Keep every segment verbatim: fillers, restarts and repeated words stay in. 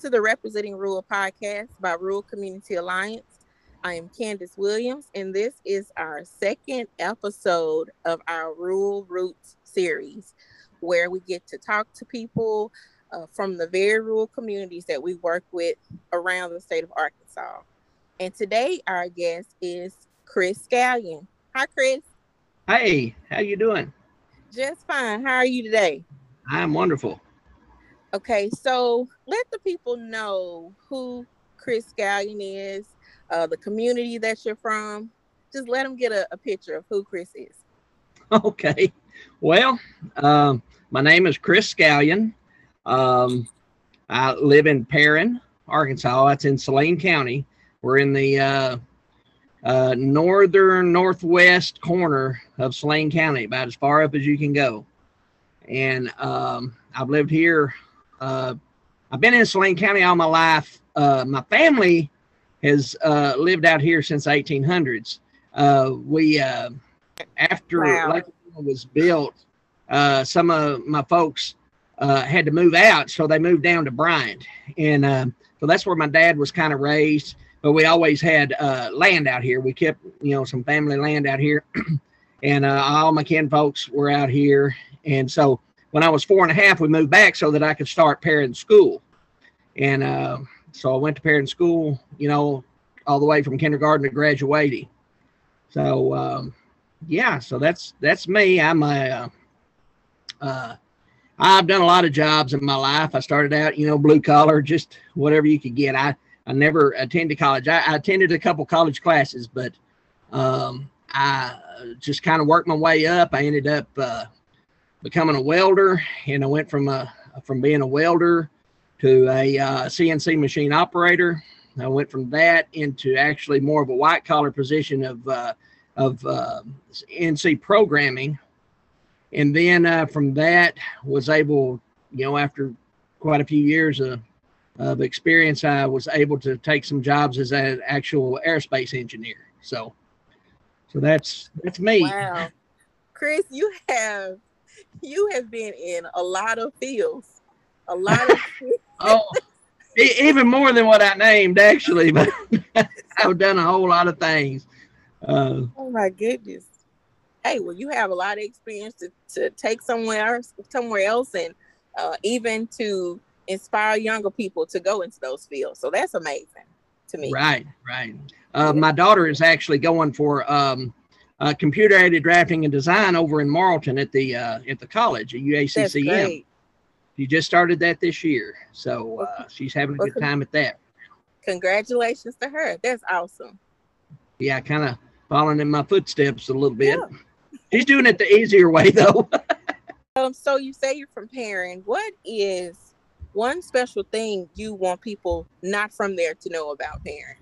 to the Representing Rural podcast by Rural Community Alliance. I am Candace Williams, and this is our second episode of our Rural Roots series, where we get to talk to people uh, from the very rural communities that we work with around the state of Arkansas. And today, our guest is Chris Scallion. Hi, Chris. Hey, how you doing? Just fine. How are you today? I'm wonderful. Okay, so let the people know who Chris Scallion is, uh, the community that you're from. Just let them get a, a picture of who Chris is. Okay. Well, um, my name is Chris Scallion. Um, I live in Perrin, Arkansas. That's in Saline County. We're in the uh, uh, northern northwest corner of Saline County, about as far up as you can go. And um, I've lived here. Uh, I've been in Saline County all my life. Uh, my family has uh, lived out here since the eighteen hundreds. Uh, we, uh, after Wow. Lake was built, uh, some of my folks uh, had to move out, so they moved down to Bryant. And uh, so that's where my dad was kind of raised. But we always had uh, land out here. We kept, you know, some family land out here. And uh, all my kin folks were out here. And so when I was four and a half, we moved back so that I could start Perrin School. And uh, so I went to Perrin School, you know, all the way from kindergarten to graduating. So, um, yeah, so that's that's me. I'm a, uh, uh, I've done a lot of jobs in my life. I started out, you know, blue collar, just whatever you could get. I, I never attended college. I, I attended a couple college classes, but um, I just kind of worked my way up. I ended up uh, becoming a welder, and I went from a from being a welder to a uh, C N C machine operator. I went from that into actually more of a white collar position of uh, of uh, C N C programming, and then uh, from that was able, you know, after quite a few years of, of experience, I was able to take some jobs as an actual aerospace engineer. So, so that's that's me. Wow, Chris, you have. You have been in a lot of fields, a lot of. Oh, e- even more than what I named, actually. But I've done a whole lot of things. Uh, Oh my goodness! Hey, well, you have a lot of experience to, to take somewhere else, somewhere else, and uh, even to inspire younger people to go into those fields. So that's amazing to me. right, right. Uh, my daughter is actually going for um, uh, computer-aided drafting and design over in Marlton at the uh, at the college at U A C That's C M. great. She just started that this year, so uh, she's having a Well, good time at that. Congratulations to her. That's awesome. Yeah, kind of following in my footsteps a little bit. Yeah. She's doing it the easier way, though. Um, so you say you're from Perrin. What is one special thing you want people not from there to know about Perrin?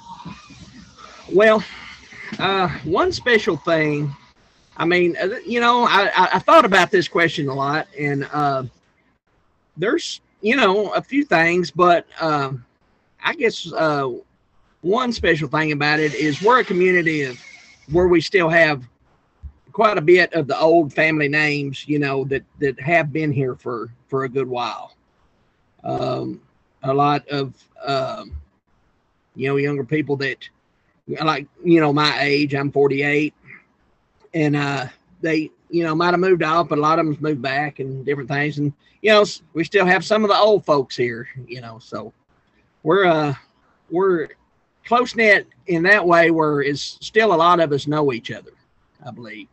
Well, uh, one special thing, I mean, uh, you know, I, I, I thought about this question a lot, and uh, there's, you know, a few things, but um, I guess uh, one special thing about it is we're a community of where we still have quite a bit of the old family names, you know, that, that have been here for, for a good while. Um, a lot of, um, you know, younger people that, like, you know, my age, I'm forty-eight, and uh, they, you know, might have moved out, but a lot of them's moved back and different things. And, you know, we still have some of the old folks here, you know, so we're, uh, we're close knit in that way where it's still a lot of us know each other, I believe.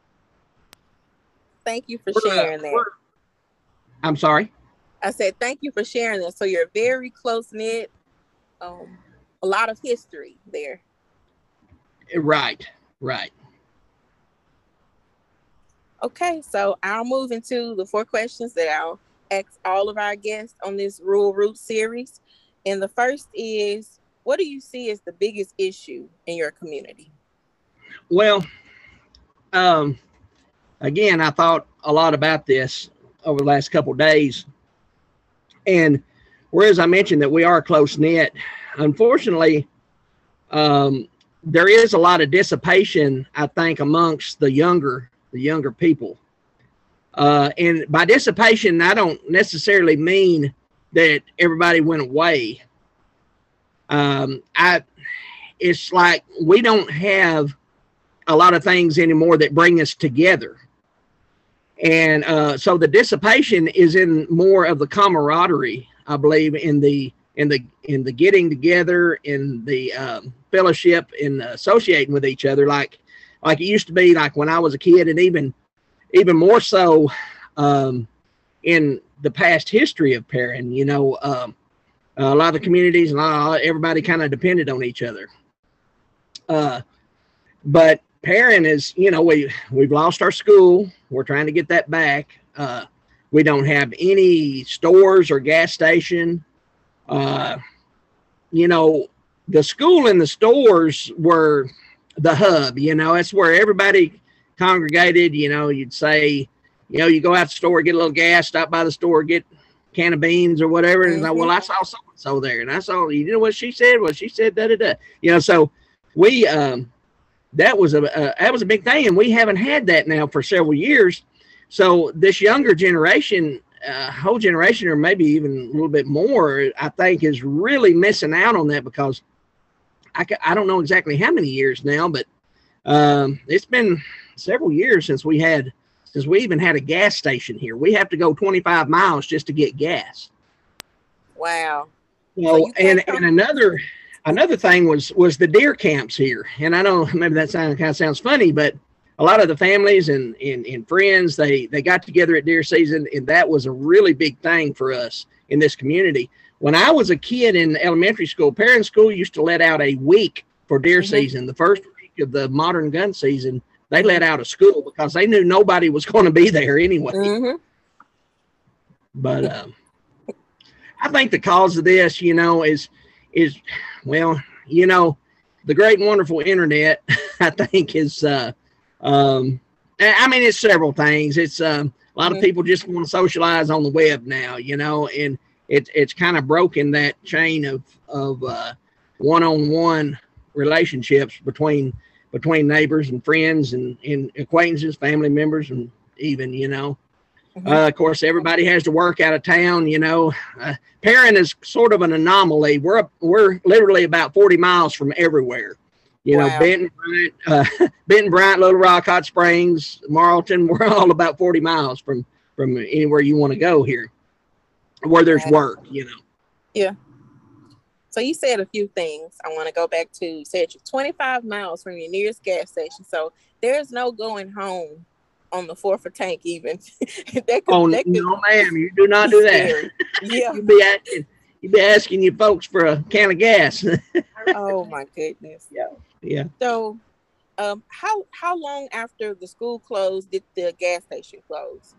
Thank you for We're, uh, sharing that. we're- I'm sorry. I said thank you for sharing that. So you're very close knit. Um, a lot of history there. Right, right. Okay, so I'll move into the four questions that I'll ask all of our guests on this Rural Roots series. And the first is, what do you see as the biggest issue in your community? Well, um, again, I thought a lot about this over the last couple of days. And whereas I mentioned that we are close knit, unfortunately, um, there is a lot of dissipation, I think, amongst the younger, the younger people. Uh, and by dissipation, I don't necessarily mean that everybody went away, um, I it's like we don't have a lot of things anymore that bring us together. And uh, so the dissipation is in more of the camaraderie, I believe, in the in the in the getting together, in the um, fellowship, in associating with each other, like like it used to be, like when I was a kid, and even even more so um, in the past history of Perrin. You know, um, a lot of the communities and a lot, everybody kind of depended on each other. Uh, but Perrin is, you know, we we've lost our school. We're trying to get that back. Uh, we don't have any stores or gas station. Uh, you know, the school and the stores were the hub. You know, that's where everybody congregated. You know, you'd say, you know, you go out to the store, get a little gas, stop by the store, get a can of beans or whatever. And mm-hmm. like, well, I saw so and so there, and I saw, you know what she said? Well, she said da da da. You know, so we um. That was a uh, that was a big thing, and we haven't had that now for several years. So this younger generation, uh, whole generation, or maybe even a little bit more, I think, is really missing out on that, because I, I don't know exactly how many years now, but um, it's been several years since we had since we even had a gas station here. We have to go twenty-five miles just to get gas. Wow. You know, so and and another. Another thing was was the deer camps here, and I know maybe that sound, kind of sounds funny, but a lot of the families and, and and friends, they they got together at deer season, and that was a really big thing for us in this community. When I was a kid in elementary school, Perrin School used to let out a week for deer mm-hmm. season. The first week of the modern gun season, they let out a school because they knew nobody was going to be there anyway. Mm-hmm. But um, I think the cause of this, you know, is is well, you know, the great and wonderful internet, I think is, uh, um, I mean, it's several things. It's uh, a lot mm-hmm. of people just want to socialize on the web now, you know, and it's it's kind of broken that chain of of uh, one-on-one relationships between between neighbors and friends and, and acquaintances, family members, and even, you know. Mm-hmm. Uh, of course, everybody has to work out of town, you know. Uh, Perrin is sort of an anomaly. We're we're literally about forty miles from everywhere. You wow. know, Benton, Bryant, uh, Benton, Bryant, Little Rock, Hot Springs, Marlton. We're all about forty miles from from anywhere you want to go here, where there's work, you know. Yeah. So you said a few things. I want to go back to, you said you're twenty-five miles from your nearest gas station. So there's no going home on the fourth of tank even. that could, oh that could, no, ma'am, you do not do that. Yeah, you'd be asking, you'd be asking your folks for a can of gas. Oh my goodness. Yeah, yeah. So, um, how how long after the school closed did the gas station close?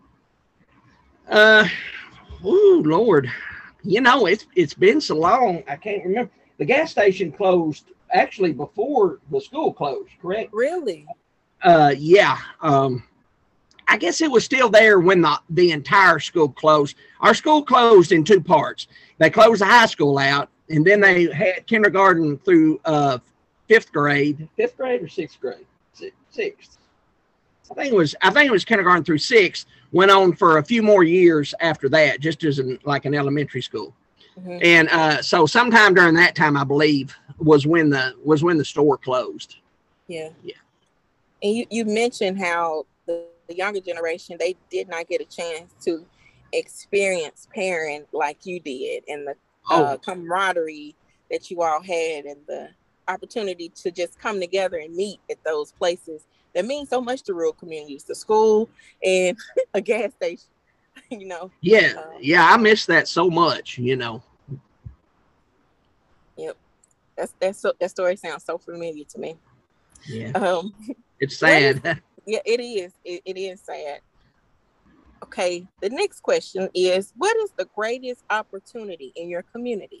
Uh, oh Lord, you know it's it's been so long I can't remember. The gas station closed actually before the school closed. Correct? Really? Uh, yeah. Um. I guess it was still there when the, the entire school closed. Our school closed in two parts. They closed the high school out, and then they had kindergarten through uh, fifth grade. Fifth grade or sixth grade? Sixth. I think it was. I think it was kindergarten through sixth. Went on for a few more years after that, just as an, like an elementary school. Mm-hmm. And uh, so, sometime during that time, I believe, was when the was when the store closed. Yeah. Yeah. And you you mentioned how the the younger generation, they did not get a chance to experience Perrin like you did, and the oh. uh, camaraderie that you all had, and the opportunity to just come together and meet at those places that mean so much to rural communities, the school and a gas station, you know. Yeah, uh, yeah, I miss that so much, you know. Yep, that's that's so, that story sounds so familiar to me. Yeah, um, it's sad. Yeah, it is. It, it is sad. Okay, the next question is, what is the greatest opportunity in your community?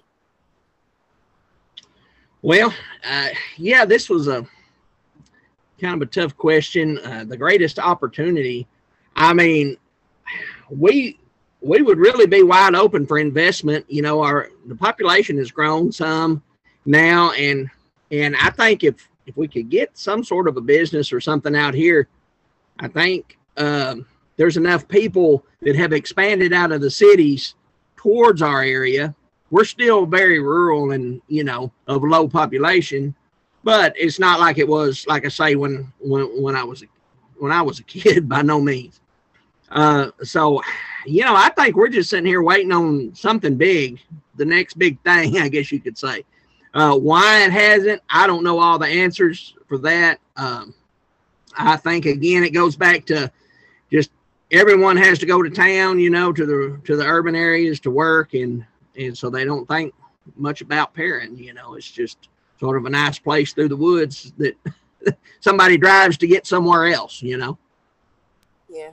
Well, uh, yeah, this was a kind of a tough question. Uh, the greatest opportunity, I mean, we we would really be wide open for investment. You know, our the population has grown some now, and and I think if if we could get some sort of a business or something out here, I think um, there's enough people that have expanded out of the cities towards our area, we're still very rural and, you know, of low population, but it's not like it was, like I say, when, when, when I was, when I was a kid, by no means. Uh, so, you know, I think we're just sitting here waiting on something big, the next big thing, I guess you could say. Uh, why it hasn't, I don't know all the answers for that. Um, I think, again, it goes back to just everyone has to go to town, you know, to the to the urban areas to work, and and so they don't think much about pairing. You know, it's just sort of a nice place through the woods that somebody drives to get somewhere else, you know. Yeah.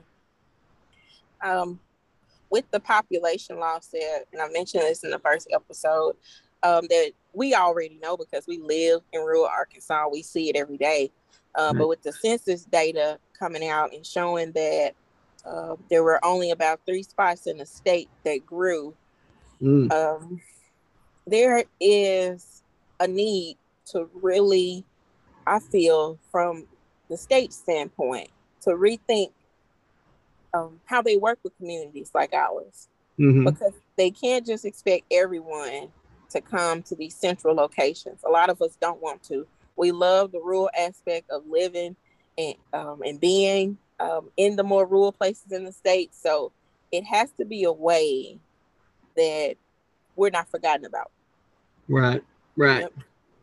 Um, with the population law said, and I mentioned this in the first episode, um, that we already know because we live in rural Arkansas, we see it every day. Uh, Right. But with the census data coming out and showing that uh, there were only about three spots in the state that grew, Mm. um, there is a need to really, I feel, from the state standpoint, to rethink um, how they work with communities like ours. Mm-hmm. Because they can't just expect everyone to come to these central locations. A lot of us don't want to. We love the rural aspect of living and um, and being um, in the more rural places in the state. So it has to be a way that we're not forgotten about. Right, right. Yep.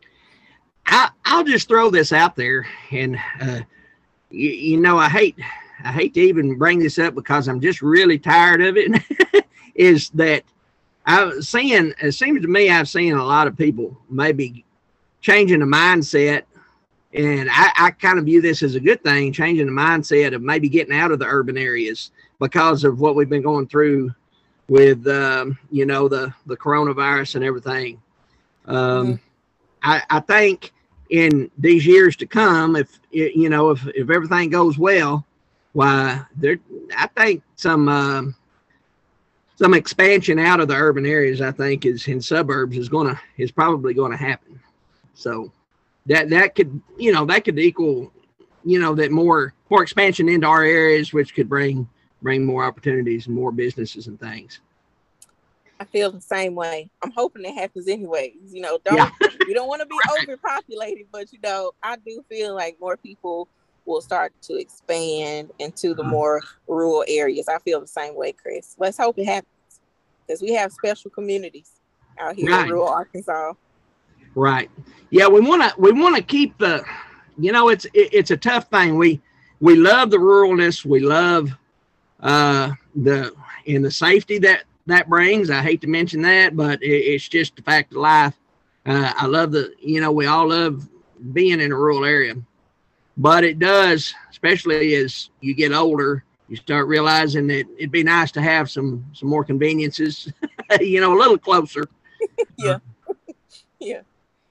I, I'll just throw this out there, and uh, you, you know, I hate, I hate to even bring this up because I'm just really tired of it. Is that I've seen? It seems to me I've seen a lot of people maybe changing the mindset, and I, I kind of view this as a good thing, changing the mindset of maybe getting out of the urban areas because of what we've been going through with, um, you know, the, the coronavirus and everything. Um, Mhm. I, I think in these years to come, if, you know, if, if everything goes well, why there, I think some, um, some expansion out of the urban areas, I think is in suburbs is going to, is probably going to happen. So that, that could, you know, that could equal, you know, that more, more expansion into our areas, which could bring, bring more opportunities and more businesses and things. I feel the same way. I'm hoping it happens anyways. You know, don't Yeah. we don't want to be Right. overpopulated, but you know, I do feel like more people will start to expand into the more rural areas. I feel the same way, Chris. Let's hope it happens because we have special communities out here Right. in rural Arkansas. Right. Yeah, we want to we want to keep the, you know, it's it, it's a tough thing. We we love the ruralness. We love uh, the and the safety that that brings. I hate to mention that, but it, it's just the fact of life. Uh, I love the, you know, we all love being in a rural area, but it does, especially as you get older, you start realizing that it'd be nice to have some some more conveniences, you know, a little closer. Yeah. Yeah.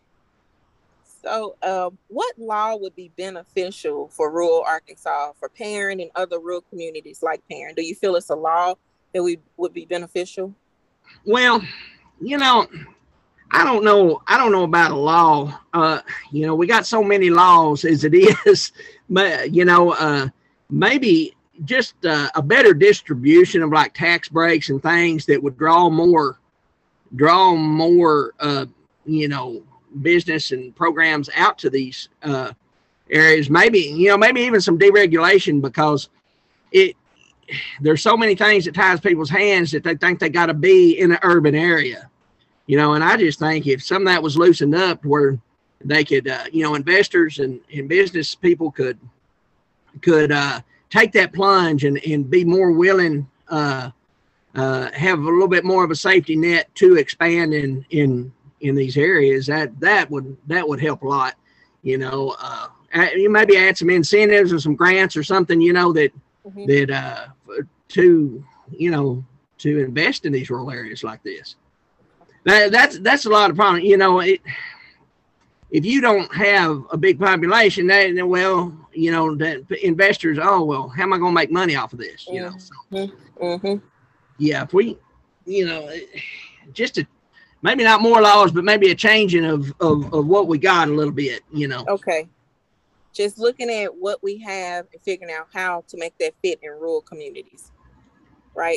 So, um, what law would be beneficial for rural Arkansas, for Perrin and other rural communities like Perrin? Do you feel it's a law that we would be beneficial? Well, you know, I don't know. I don't know about a law. Uh, you know, we got so many laws as it is, but you know, uh, maybe just uh, a better distribution of like tax breaks and things that would draw more, draw more, uh, you know, business and programs out to these uh, areas. Maybe, you know, maybe even some deregulation because it. There's so many things that ties people's hands that they think they got to be in an urban area. You know, and I just think if some of that was loosened up where they could, uh, you know, investors and, and business people could could uh, take that plunge and, and be more willing, uh, uh, have a little bit more of a safety net to expand in in in these areas, that that would that would help a lot. You know, uh, you maybe add some incentives or some grants or something, you know, that mm-hmm. that uh, to you know to invest in these rural areas like this. That, that's that's a lot of problem. You know, it, if you don't have a big population, then well, you know, the investors, oh well, how am I going to make money off of this? You know, so mm-hmm. yeah, if we, you know, just a maybe not more laws, but maybe a changing of, of of what we got a little bit. You know. Okay. Just looking at what we have and figuring out how to make that fit in rural communities, right?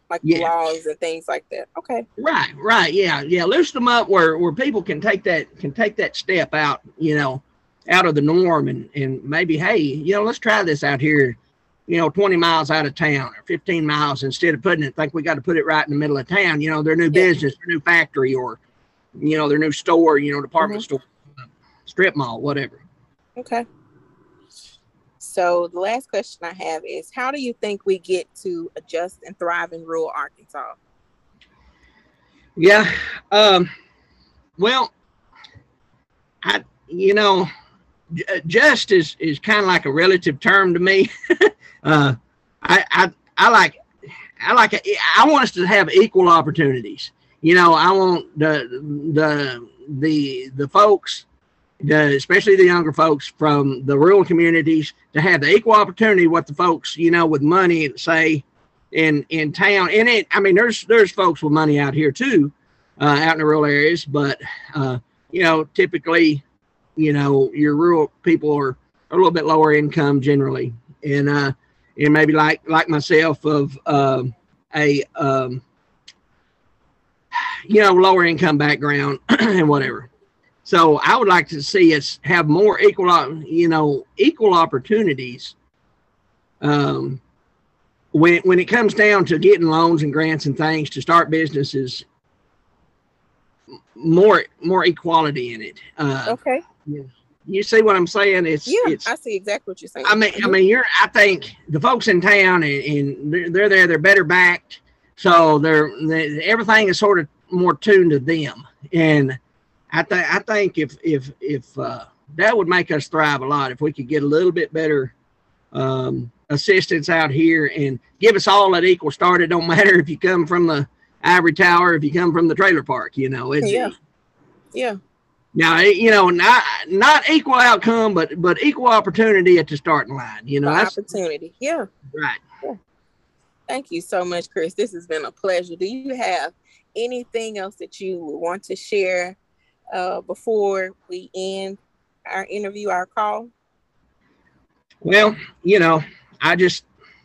like Yeah. laws and things like that. Okay. Right, right, yeah, yeah. Loosen them up where where people can take that can take that step out, you know, out of the norm, and and maybe, hey, you know, let's try this out here, you know, twenty miles out of town or fifteen miles, instead of putting it, think we got to put it right in the middle of town, you know, their new Yeah. business, their new factory, or, you know, their new store, you know, department Mm-hmm. store, strip mall, whatever. Okay. So the last question I have is, how do you think we get to adjust and thrive in rural Arkansas? Yeah. Um, well, I, you know, just is, is kind of like a relative term to me. uh, I, I, I like, I like, I want us to have equal opportunities. You know, I want the, the, the, the folks, the, especially the younger folks from the rural communities, to have the equal opportunity with the folks, you know, with money, say, in, in town. And it, I mean, there's, there's folks with money out here too, uh, out in the rural areas, but, uh, you know, typically, you know, your rural people are, are a little bit lower income generally. And, uh, and maybe like, like myself of, um, a, um, you know, lower income background and whatever. So I would like to see us have more equal, you know, equal opportunities um, when when it comes down to getting loans and grants and things to start businesses. More more equality in it. Uh, Okay. yeah. You see what I'm saying? It's Yeah, it's. I see exactly what you're saying. I mean, I mean, you're. I think the folks in town and, and they're, they're there. They're better backed, so they're they, everything is sort of more tuned to them. And I think I think if if if uh, that would make us thrive a lot if we could get a little bit better um, assistance out here and give us all that equal start. It don't matter if you come from the ivory tower, if you come from the trailer park. You know, it's, yeah, yeah. Now, you know, not not equal outcome, but but equal opportunity at the starting line. You know, The that's opportunity. Yeah. right. Yeah. Thank you so much, Chris. This has been a pleasure. Do you have anything else that you want to share uh, before we end our interview, our call? Well, you know, I just,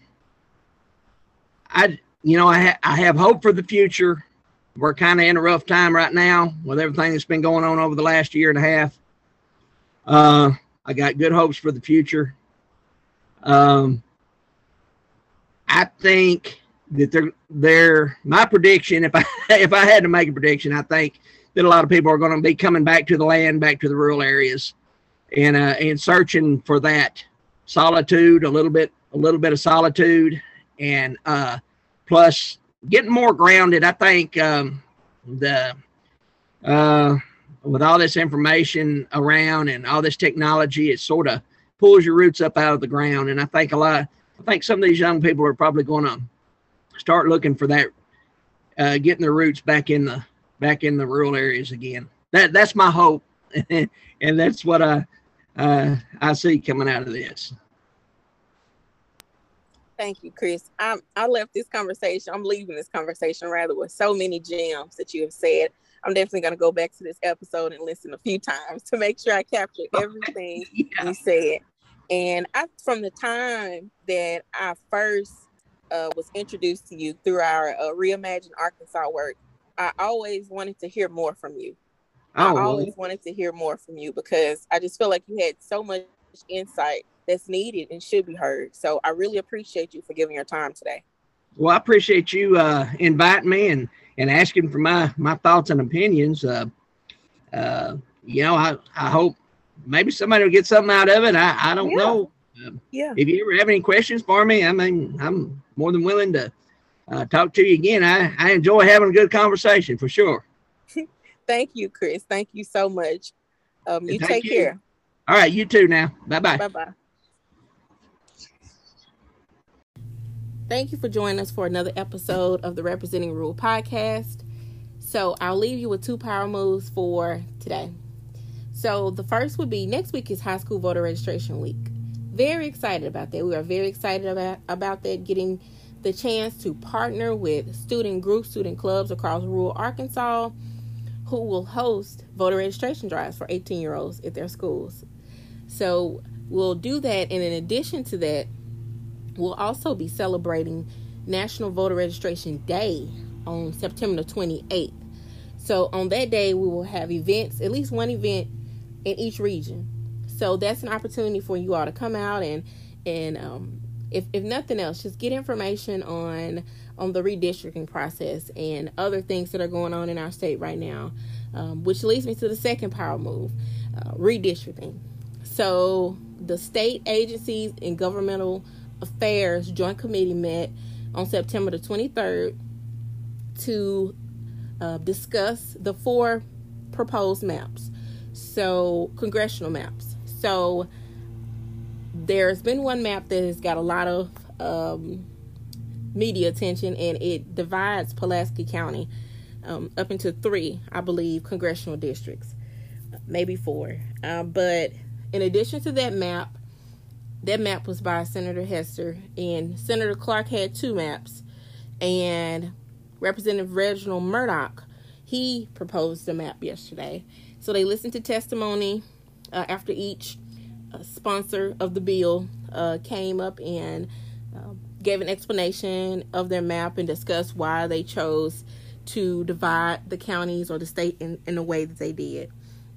I, you know, I ha- I have hope for the future. We're kind of in a rough time right now with everything that's been going on over the last year and a half. Uh, I got good hopes for the future. Um, I think that they're, they're my prediction. If I if I had to make a prediction, I think that a lot of people are going to be coming back to the land, back to the rural areas, and uh, and searching for that solitude, a little bit, a little bit of solitude, and uh, plus getting more grounded. I think um, the uh, with all this information around and all this technology, it sort of pulls your roots up out of the ground. And I think a lot, I think some of these young people are probably going to start looking for that, uh, getting their roots back in the back in the rural areas again. That that's my hope, and that's what I uh, I see coming out of this. Thank you, Chris. I'm, I left this conversation, I'm leaving this conversation rather with so many gems that you have said. I'm definitely going to go back to this episode and listen a few times to make sure I captured everything yeah. you said. And I, from the time that I first uh, was introduced to you through our uh, Reimagine Arkansas work, I always wanted to hear more from you. Oh, I always well. wanted to hear more from you because I just feel like you had so much insight that's needed and should be heard. So I really appreciate you for giving your time today. Well, I appreciate you uh, inviting me and, and asking for my, my thoughts and opinions. Uh, uh, you know, I, I hope maybe somebody will get something out of it. I, I don't yeah. know. Uh, yeah. If you ever have any questions for me, I mean, I'm more than willing to uh, talk to you again. I, I enjoy having a good conversation for sure. Thank you, Chris. Thank you so much. Um, you take you. care. All right. You too now. Bye-bye. Bye-bye. Thank you for joining us for another episode of the Representing Rural podcast. So I'll leave you with two power moves for today. So the first would be next week is high school voter registration week. Very excited about that. We are very excited about, about that, getting the chance to partner with student groups, student clubs across rural Arkansas who will host voter registration drives for eighteen-year-olds at their schools. So we'll do that. And in addition to that, we'll also be celebrating National Voter Registration Day on September the twenty-eighth. So on that day, we will have events, at least one event in each region. So that's an opportunity for you all to come out and, and um, if, if nothing else, just get information on, on the redistricting process and other things that are going on in our state right now, um, which leads me to the second power move, uh, redistricting. So the State Agencies and Governmental Affairs Joint Committee met on September the twenty-third to uh, discuss the four proposed maps, so congressional maps. So there's been one map that has got a lot of um, media attention, and it divides Pulaski County um, up into three, I believe, congressional districts, maybe four. Uh, but in addition to that map, that map was by Senator Hester, and Senator Clark had two maps, and Representative Reginald Murdoch, he proposed a map yesterday. So they listened to testimony uh, after each uh, sponsor of the bill uh, came up and uh, gave an explanation of their map and discussed why they chose to divide the counties or the state in, in the way that they did.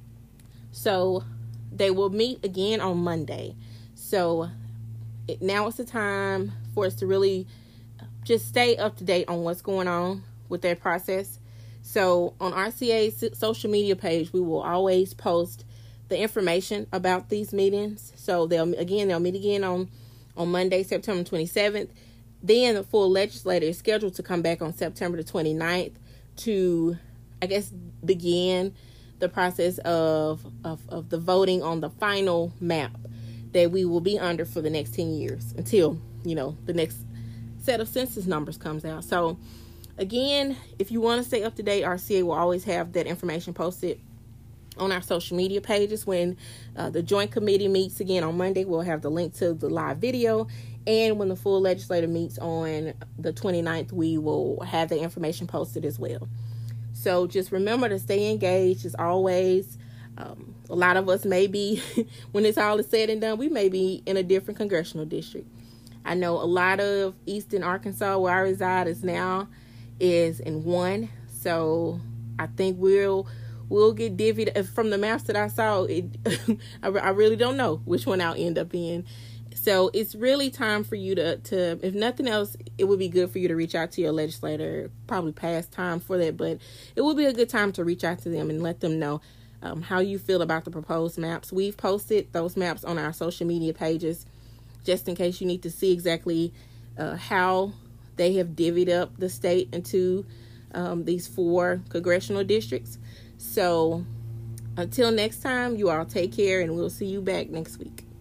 So they will meet again on Monday. So it, now is the time for us to really just stay up to date on what's going on with that process. So on R C A's social media page, we will always post the information about these meetings. So they'll again they'll meet again on on Monday, September twenty-seventh. Then the full legislature is scheduled to come back on September the twenty-ninth to, I guess, begin the process of, of, of the voting on the final map that we will be under for the next ten years until, you know, the next set of census numbers comes out. So again, if you want to stay up to date, R C A will always have that information posted on our social media pages. When uh, the joint committee meets again on Monday, we'll have the link to the live video. And when the full legislature meets on the twenty-ninth, we will have the information posted as well. So just remember to stay engaged as always. Um, a lot of us may be, when it's all is said and done, we may be in a different congressional district. I know a lot of Eastern Arkansas, where I reside, is now is in one. So I think we'll we'll get divvied from the maps that I saw. It, I, I really don't know which one I'll end up in. So it's really time for you to, to, if nothing else, it would be good for you to reach out to your legislator, probably past time for that, but it would be a good time to reach out to them and let them know um, how you feel about the proposed maps. We've posted those maps on our social media pages, just in case you need to see exactly uh, how they have divvied up the state into um, these four congressional districts. So until next time, you all take care, and we'll see you back next week.